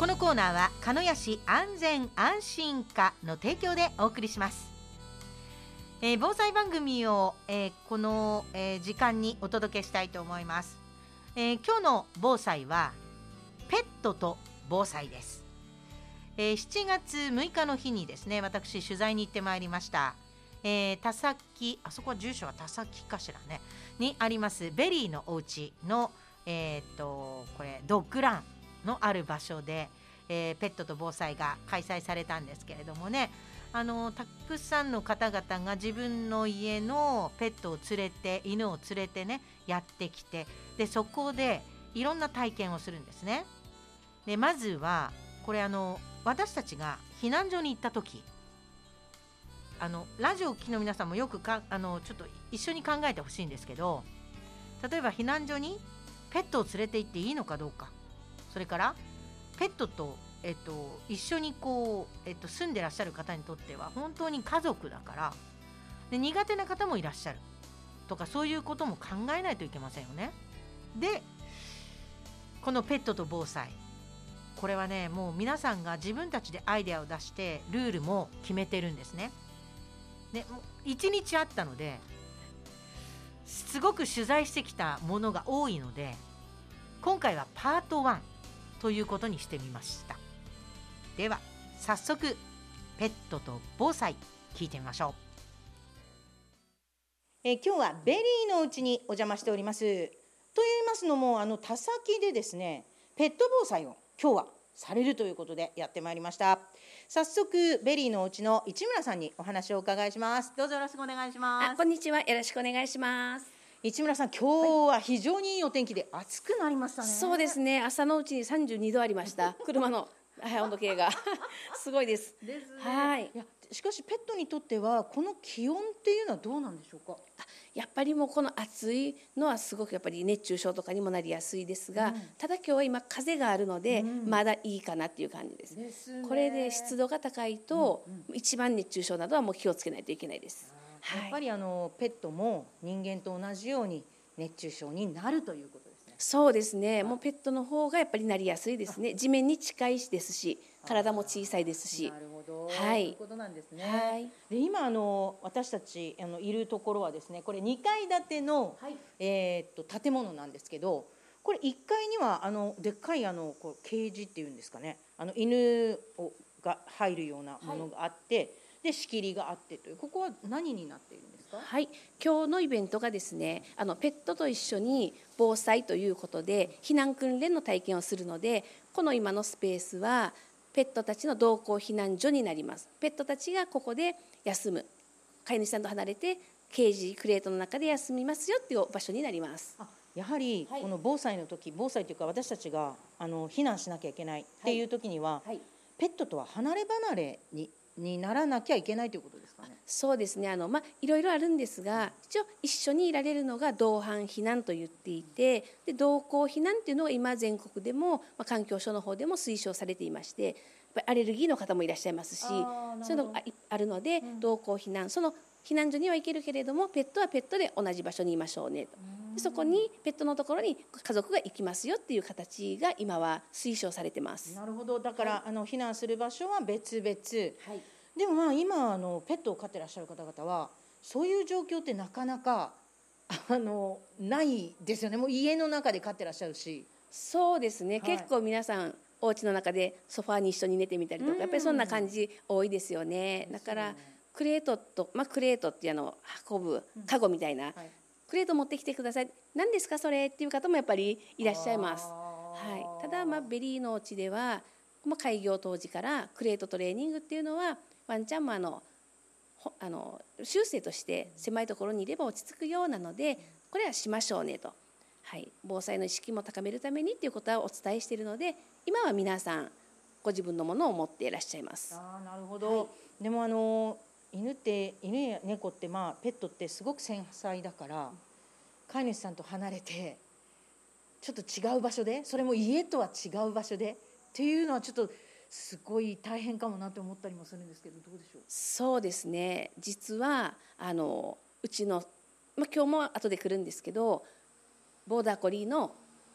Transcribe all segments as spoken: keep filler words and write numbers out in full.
このコーナーは鹿屋市安全安心課の提供でお送りします。えー、防災番組を、えー、この、えー、時間にお届けしたいと思います。えー、今日の防災はペットと防災です。えー、しちがつむいかの日にですね、私取材に行ってまいりました。えー、田崎、あそこは住所は田崎かしらねにありますベリーのお家の、えー、っとこれドッグランのある場所で、えー、ペットと防災が開催されたんですけれどもね、あのたくさんの方々が自分の家のペットを連れて犬を連れてねやってきて、でそこでいろんな体験をするんですね。でまずはこれあの私たちが避難所に行った時、あのラジオを聴きの皆さんもよくかあのちょっと一緒に考えてほしいんですけど、例えば避難所にペットを連れて行っていいのかどうか、それからペットと、えっと、一緒にこう、えっと、住んでらっしゃる方にとっては本当に家族だから、で苦手な方もいらっしゃるとか、そういうことも考えないといけませんよね。でこのペットと防災、これはねもう皆さんが自分たちでアイデアを出してルールも決めてるんですね。でもういちにちあったのですごく取材してきたものが多いので、今回はパートワンということにしてみました。では早速ペットと防災聞いてみましょう。えー、今日はベリーのうちにお邪魔しております。と言いますのも、あの田崎でですねペット防災を今日はされるということでやってまいりました。早速ベリーのお家の市村さんにお話をお伺いします。どうぞよろしくお願いします。 あ、こんにちは、よろしくお願いします。 市村さん、今日は非常にいいお天気で暑くなりましたね。 そうですね、朝のうちにさんじゅうにどありました車の温度計がすごいです。 ですね。 はい。 いやしかしペットにとってはこの気温っていうのはどうなんでしょうか。 やっぱりもうこの暑いのはすごくやっぱり熱中症とかにもなりやすいですが、 うん、 ただ今日は今風があるので、うん、まだいいかなっていう感じです。ですね。これで湿度が高いと、うんうん、一番熱中症などはもう気をつけないといけないです。 はい、やっぱりあのペットも人間と同じように熱中症になるということですね。 そうですね、もうペットの方がやっぱりなりやすいですね。地面に近いですし、体も小さいですし。 なるほど、 はい、 ということなんですね。 はい、 で今あの私たちあのいるところはですね、これにかい建ての、はい、えー、っと建物なんですけど、これいっかいにはあのでっかいあのこうケージっていうんですかね、あの犬をが入るようなものがあって、はい、で仕切りがあってという、ここは何になっているんですか。 はい、今日のイベントがですね、あのペットと一緒に防災ということで避難訓練の体験をするので、この今のスペースはペットたちの同行避難所になります。ペットたちがここで休む、飼い主さんと離れてケージクレートの中で休みますよっていう場所になります。 あ、やはりこの防災の時、防災というか私たちがあの避難しなきゃいけないっていう時には、はいはい、ペットとは離れ離れににならなきゃいけないということですかね。 そうですね、あの、まあ、いろいろあるんですが、一応一緒にいられるのが同伴避難と言っていて、で同行避難っていうのが今全国でも、まあ、環境省の方でも推奨されていまして、やっぱりアレルギーの方もいらっしゃいますし、そういうのがあるので、うん、同行避難、その避難所には行けるけれどもペットはペットで同じ場所にいましょうねと。でそこにペットのところに家族が行きますよっていう形が今は推奨されてます。 なるほど。だから、はい、あの避難する場所は別々、はい、でもまあ今あのペットを飼ってらっしゃる方々はそういう状況ってなかなかあのないですよね。もう家の中で飼ってらっしゃるし。 そうですね、はい、結構皆さんお家の中でソファーに一緒に寝てみたりとか、やっぱりそんな感じ多いですよね。だからクレートと、まあ、クレートっていうの運ぶカゴみたいな、うん、はい、クレート持ってきてください、何ですかそれっていう方もやっぱりいらっしゃいます。はい、ただ、まあ、ベリーのお家では、まあ、開業当時からクレートトレーニングっていうのはワンちゃんもあのあの習性として狭いところにいれば落ち着くようなので、これはしましょうねと、はい、防災の意識も高めるためにっていうことはお伝えしているので、今は皆さんご自分のものを持っていらっしゃいます。 あ、なるほど、はい、でもあの犬って犬や猫って、まあ、ペットってすごく繊細だから、飼い主さんと離れてちょっと違う場所で、それも家とは違う場所でっていうのはちょっとすごい大変かもなって思ったりもするんですけど、どうでしょう。 そうですね、実はあのうちの、まあ、今日も後で来るんですけどボーダーコリーの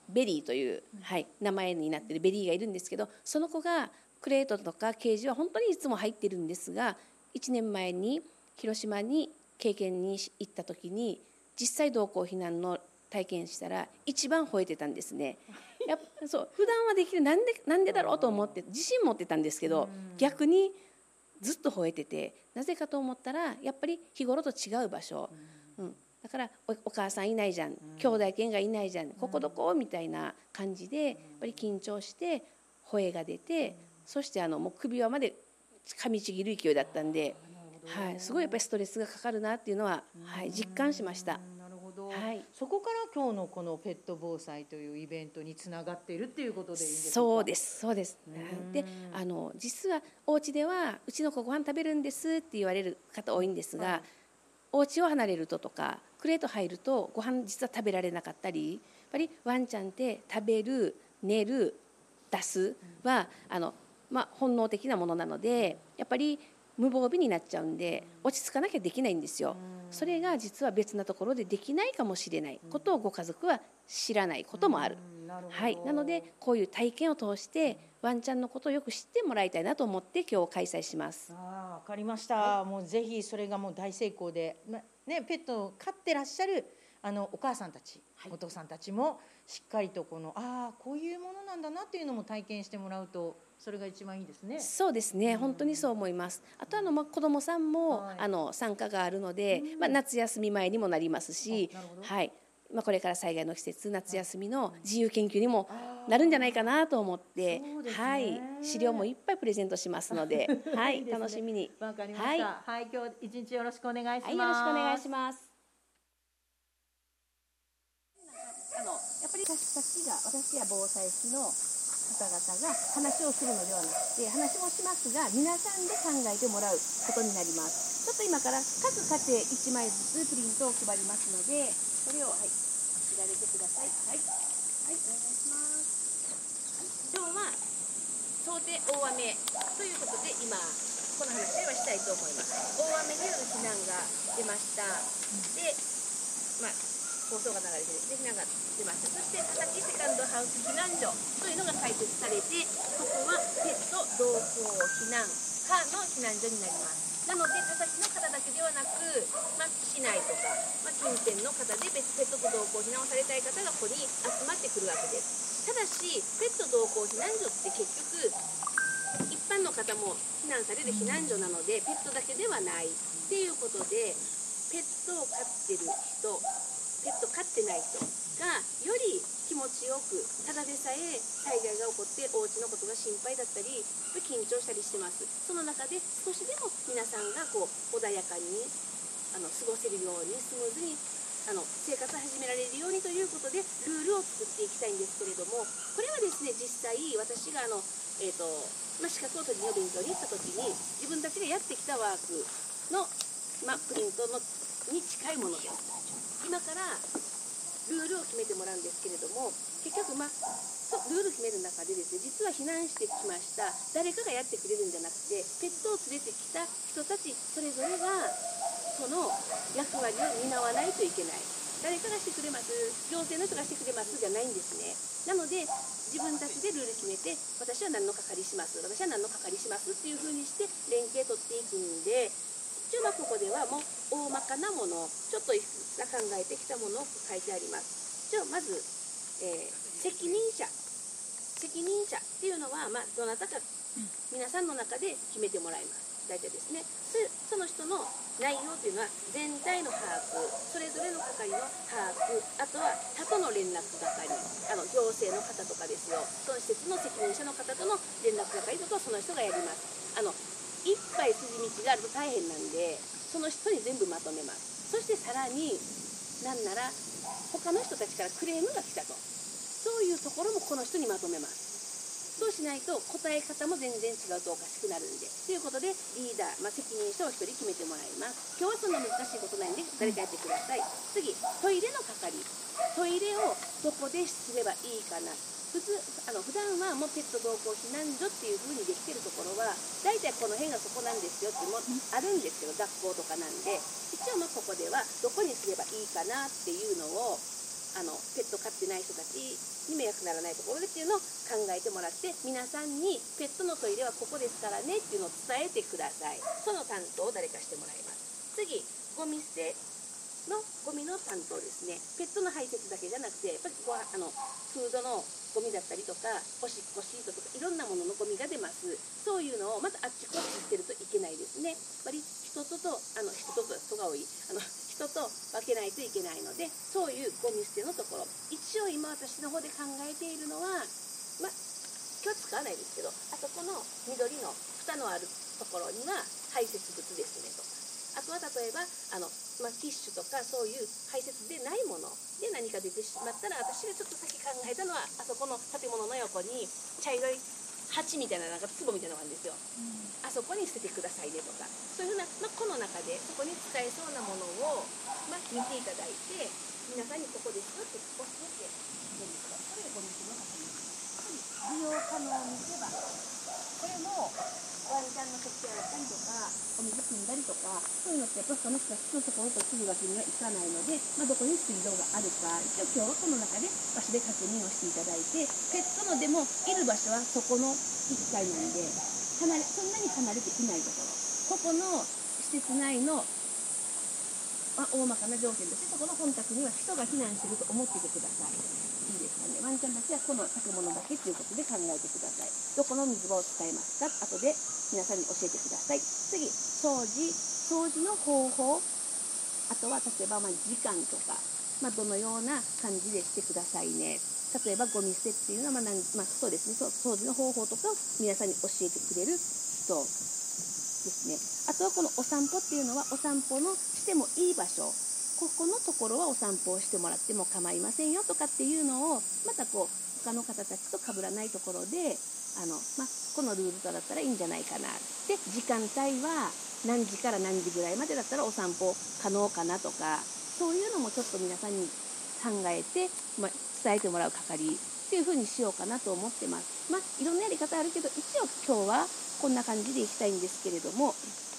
ベリーという、はい、名前になっているベリーがいるんですけど、その子がクレートとかケージは本当にいつも入ってるんですが、いちねんまえに広島に経験に行った時に実際同行避難の体験したら一番吠えてたんですね。やっぱそう普段はできる、なんでなんでだろうと思って自信持ってたんですけど、逆にずっと吠えてて、なぜかと思ったらやっぱり日頃と違う場所、うん、だから お, お母さんいないじゃん、兄弟犬がいないじゃん、ここどこみたいな感じでやっぱり緊張して吠えが出て、そしてあのもう首輪まで噛みちぎる勢いだったんで、はい、すごいやっぱりストレスがかかるなっていうのは、はい、実感しました。 なるほど、 はい、 そこから今日のこのペット防災というイベントにつながっているっていうことでいいんですか？ そうですそうです。で、あの実はお家ではうちの子ご飯食べるんですって言われる方多いんですが、はい、お家を離れるととかクレート入るとご飯実は食べられなかったり、やっぱりワンちゃんって食べる、寝る、出すは、うん、あのまあ、本能的なものなので、やっぱり無防備になっちゃうんで落ち着かなきゃできないんですよ。それが実は別なところでできないかもしれないことをご家族は知らないこともある。はい、なのでこういう体験を通してワンちゃんのことをよく知ってもらいたいなと思って今日開催します。 あ、わかりました、はい、もうぜひそれがもう大成功で、ね、ペットを飼ってらっしゃるあのお母さんたち、はい、お父さんたちもしっかりとこのああこういうものなんだなっていうのも体験してもらうとそれが一番いいですね。 そうですね、うん、本当にそう思います。あとあの、まあ、子どもさんも、はい、あの参加があるので、うん、まあ、夏休み前にもなりますし、はい、まあ、これから災害の季節夏休みの自由研究にもなるんじゃないかなと思って、はい、資料もいっぱいプレゼントしますので、はい、いいですね、楽しみに。 わかりました、はいはい、今日一日よろしくお願いします。はい、 よろしくお願いします。あのやっぱり私たちが私や防災士の方々が話をするのではなくて、話もしますが皆さんで考えてもらうことになります。ちょっと今から各家庭いちまいずつプリントを配りますので、それを、はい、調べてください。はい、はい、お願いします。今日は想定大雨ということで今この話はしたいと思います。大雨による避難が出ました。で、まあ放送が流れてですね、避難が出ました。そして田崎セカンドハウス避難所というのが開設されて、ここはペット同行避難課の避難所になります。なので田崎の方だけではなく、まあ、市内とか、まあ、近辺の方でペットと同行避難をされたい方がここに集まってくるわけです。ただしペット同行避難所って結局一般の方も避難される避難所なのでペットだけではないっていうことで、ペットを飼ってる人、ペット飼ってない人がより気持ちよく、ただでさえ災害が起こってお家のことが心配だったり緊張したりしてます。その中で少しでも皆さんがこう穏やかにあの過ごせるようにスムーズにあの生活を始められるようにということでルールを作っていきたいんですけれども、これはですね実際私があの、えーとまあ、資格を取りの勉強に行った時に自分たちがやってきたワークの、まあ、プリントのに近いものです。今からルールを決めてもらうんですけれども、結局、まあ、ルール決める中でですね、実は避難してきました誰かがやってくれるんじゃなくて、ペットを連れてきた人たちそれぞれがその役割を担わないといけない。誰かがしてくれます、行政の人がしてくれますじゃないんですね。なので自分たちでルール決めて、私は何の係します、私は何の係しますっていう風にして連携取っていくんで、一応まあここではもう大まかなもの、ちょっと考えてきたものを書いてあります。じゃあまず、えー、責任者責任者っていうのは、まあ、どなたか皆さんの中で決めてもらいます。大体ですね。その人の内容というのは全体の把握、それぞれの係の把握、あとは他との連絡係、あの行政の方とかですよ、その施設の責任者の方との連絡係とかをその人がやります。あのいっぱい筋道があると大変なんで、その人に全部まとめます。そしてさらになんなら他の人たちからクレームが来たと、そういうところもこの人にまとめます。そうしないと答え方も全然違うとおかしくなるんで、ということでリーダー、まあ、責任者を一人決めてもらいます。今日はそんな難しいことないんで誰かやってください。次、トイレの係、トイレをどこですればいいかな。普通あの普段はもうペット同行避難所っていう風にできてるところは大体この辺がそこなんですよってもあるんですけど、学校とかなんで一応まあここではどこにすればいいかなっていうのをあのペット飼ってない人たちに迷惑ならないところでっていうのを考えてもらって、皆さんにペットのトイレはここですからねっていうのを伝えてください。その担当を誰かしてもらいます。次、ゴミ捨てのゴミの担当ですね。ペットの排泄だけじゃなくて、やっぱりここはあのフードのゴミだったりとか、おしっこシートとかいろんなもののゴミが出ます。そういうのをまたあっちこっち捨てるといけないですね。やっぱり人ととあの人とと人が多いあの人と分けないといけないので、そういうゴミ捨てのところ、一応今私の方で考えているのは、ま今日は使わないですけど、あそこの緑の蓋のあるところには排泄物ですねとか、あとは例えばあの、まあ、ティッシュとかそういう排泄でないもので何か出てしまったら、私がちょっと先考えたのは、あそこの建物の横に茶色い鉢みたいな、なんか壺みたいなのがあるんですよ、うん、あそこに捨ててくださいねとか、そういうふうな、まあ、この中でそこに使えそうなものを、まあ、見ていただいて、皆さんにここですよって教えてるんですよ。これがゴミ捨ての中に利用可能にすれば、これもワンちゃんの食器洗ったりとか、お水汲んだりとか、そういうのってやっぱその人たちのところとすぐわけにはいかないので、まあ、どこに水道があるか、一応今日はこの中で場所で確認をしていただいて、ペットのでもいる場所はそこのいっかいなんで、離れそんなに離れていないところ、ここの施設内の、まあ、大まかな条件として、そこの本宅には人が避難していると思っていてください。いいですかね。ワンちゃんたちはこの建物だけということで考えてください。どこの水場を使いますか、後で皆さんに教えてください。次、掃除掃除の方法、あとは例えばまあ時間とか、まあ、どのような感じでしてくださいね。例えばゴミ捨てっていうのは、まあなんまあ、そうですね、掃除の方法とかを皆さんに教えてくれる人ですね。あとはこのお散歩っていうのは、お散歩のしてもいい場所、ここのところはお散歩をしてもらっても構いませんよとかっていうのを、またこう他の方たちと被らないところで、あの、まあ、このルールだったらいいんじゃないかな。で、時間帯は何時から何時ぐらいまでだったらお散歩可能かなとか、そういうのもちょっと皆さんに考えて、まあ、伝えてもらう係っていう風にしようかなと思ってます。まあ、いろんなやり方あるけど、一応今日はこんな感じでいきたいんですけれども、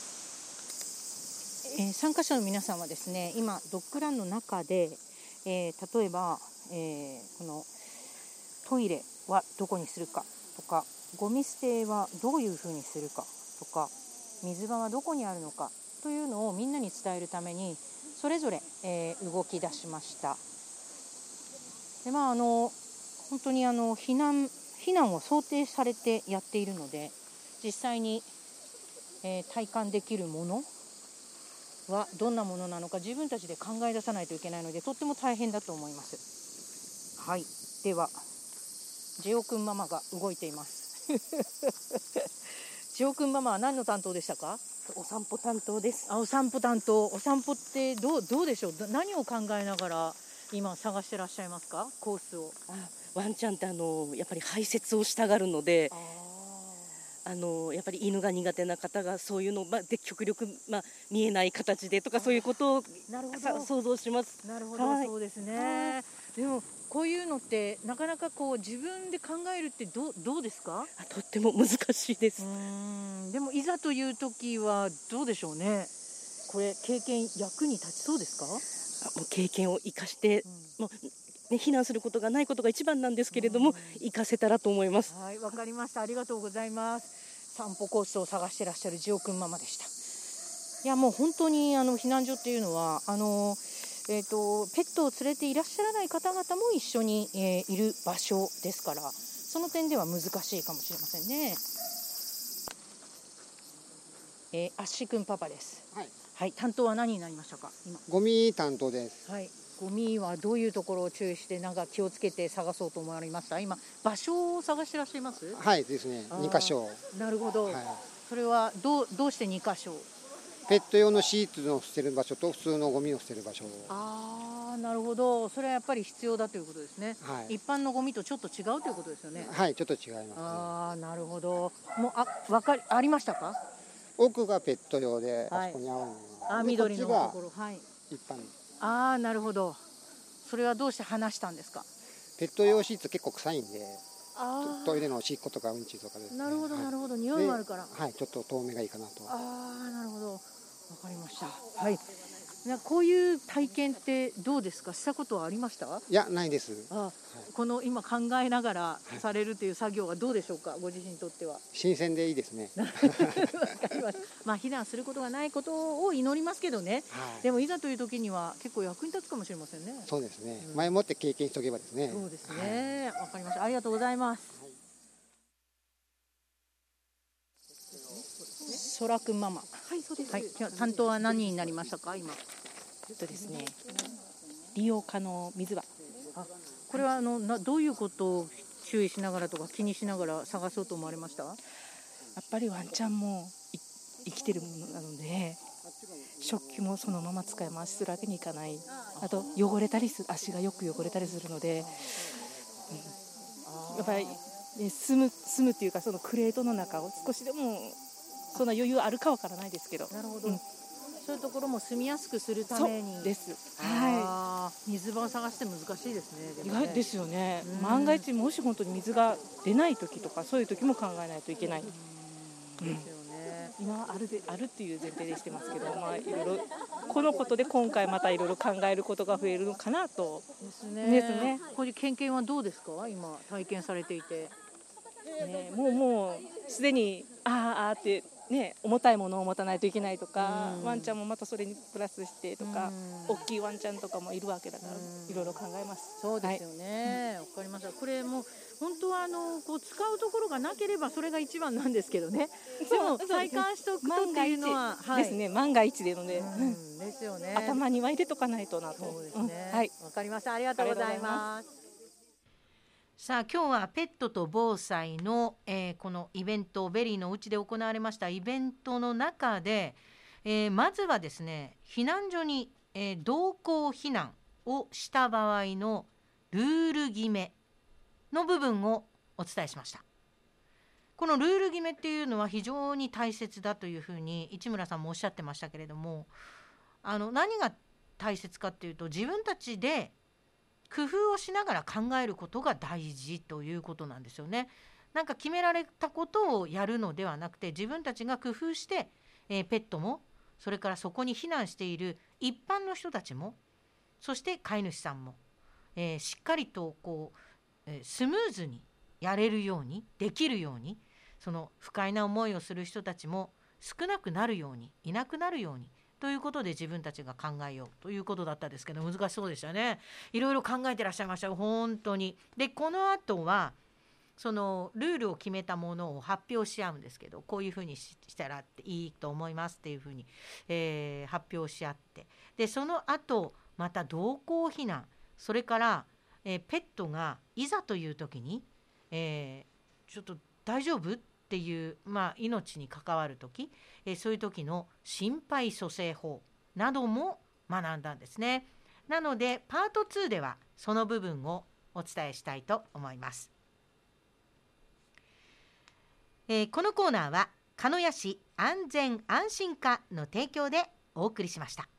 えー、参加者の皆さんはですね、今ドッグランの中で、えー、例えば、えー、このトイレはどこにするかとか、ゴミ捨てはどういうふうにするかとか、水場はどこにあるのかというのをみんなに伝えるためにそれぞれ、えー、動き出しました。で、まあ、あの本当にあの避難避難を想定されてやっているので、実際に、えー、体感できるものはどんなものなのか自分たちで考え出さないといけないので、とっても大変だと思います。はい、ではジオくんママが動いていますジオくんママは何の担当でしたか？ お散歩担当です。 あ、お散歩担当。お散歩ってどう、どうでしょう。何を考えながら今探してらっしゃいますか、コースを？ あ、ワンちゃんってあのやっぱり排泄をしたがるので、あのやっぱり犬が苦手な方がそういうの、まあ、で極力、まあ、見えない形でとかそういうことを想像します。 なるほど、はい、そうですね。でもこういうのってなかなかこう自分で考えるってどう、どうですか？ あ、とっても難しいです。 うーん、でもいざという時はどうでしょうね。これ経験役に立ちそうですか？ あ、もう経験を生かして、うん、もうね、避難することがないことが一番なんですけれども、生かせたらと思います。 はい、わかりました。ありがとうございます。散歩コースを探してらっしゃるジオくんママでした。いや、もう本当にあの避難所っていうのはあの、えーと、ペットを連れていらっしゃらない方々も一緒に、えー、いる場所ですから、その点では難しいかもしれませんね。えー、アッシーくんパパです。 はい、 はい、担当は何になりましたか？今ゴミ担当です。 はい、ゴミはどういうところを注意してなんか気をつけて探そうと思われました？今場所を探してらっしゃいます？ はいですね、にかしょ。 なるほど、はい、それはどう、どうしてにかしょ？ ペット用のシーツの捨てる場所と普通のゴミを捨てる場所。 ああ、なるほど。それはやっぱり必要だということですね。はい、一般のゴミとちょっと違うということですよね。 はい、ちょっと違います、ね。 ああ、なるほど。もうあ、わかり、ありましたか？ 奥がペット用で、 はい、 あそこに青いの。 あ、緑のところ、はい。 一般。 ああ、なるほど。それはどうして話したんですか？ ペット用シーツ結構臭いんで、トイレのおしっことかうんちとかですね。 なるほど、なるほど、匂いもあるから。 はい、ちょっと透明がいいかなと。 ああ、なるほど。わかりました。はい。 こういう体験ってどうですか、したことはありました？ いや、ないです。 あ、はい、この今考えながらされるという作業はどうでしょうか、ご自身にとっては。 新鮮でいいですね。 わかります。まあ避難することがないことを祈りますけどね、はい、でもいざという時には結構役に立つかもしれませんね。 そうですね、 うん、 前もって経験しておけばですね。 そうですね、わ、はい、かりました。ありがとうございます。そらくんママ。はい、そうです。はい、じゃあ担当は何になりましたか、今。 えっとですね、利用可能水場。 あ、これはあのなどういうことを注意しながらとか気にしながら探そうと思われました？ やっぱりワンちゃんも生きてるものなので、食器もそのまま使い回しするわけにいかない。あと汚れたりする、足がよく汚れたりするので、うん、やっぱり、ね、住む住むっていうか、そのクレートの中を少しでもそんな余裕あるかわからないですけど。 なるほど。うん、そういうところも住みやすくするために。 そうです。 はい。水場を探して難しいですね。 意外ですよね。万が一もし本当に水が出ない時とか、そういう時も考えないといけない。うん、ですよね。今はあるであるっていう前提でしてますけど、まあいろいろこのことで今回またいろいろ考えることが増えるのかなと。 ですね。ですね。こういう経験はどうですか？今体験されていて。 ね、もうもうすでにあーあーってね、重たいものを持たないといけないとか、ワンちゃんもまたそれにプラスしてとか、大きいワンちゃんとかもいるわけだから、いろいろ考えます。 そうですよね。わ、はい、かりました。これも本当はあのこう使うところがなければそれが一番なんですけどね。でも体感しておくとっていうのは、 はい、ですね。万が一でので、 うん、ですよね。 頭には入れとかないとなと。 そうですね。 うん、はい。 わかりました。ありがとうございます。さあ今日はペットと防災の、えー、このイベント、ベリーのお家で行われましたイベントの中で、えー、まずはですね、避難所に、えー、同行避難をした場合のルール決めの部分をお伝えしました。このルール決めっていうのは非常に大切だというふうに市村さんもおっしゃってましたけれども、あの何が大切かっていうと、自分たちで工夫をしながら考えることが大事ということなんですよね。なんか決められたことをやるのではなくて、自分たちが工夫して、えー、ペットも、それからそこに避難している一般の人たちも、そして飼い主さんも、えー、しっかりとこう、えー、スムーズにやれるようにできるように、その不快な思いをする人たちも少なくなるように、いなくなるようにということで自分たちが考えようということだったんですけど、難しそうでしたね。いろいろ考えてらっしゃいました、本当に。でこの後はそのルールを決めたものを発表し合うんですけど、こういうふうにしたらいいと思いますっていうふうに、えー、発表し合って、でその後また同行避難、それから、えー、ペットがいざという時に、えー、ちょっと大丈夫っていう、まあ、命に関わる時、えー、そういう時の心肺蘇生法なども学んだんですね。なのでパートツーではその部分をお伝えしたいと思います。えー、このコーナーは鹿屋市安全安心課の提供でお送りしました。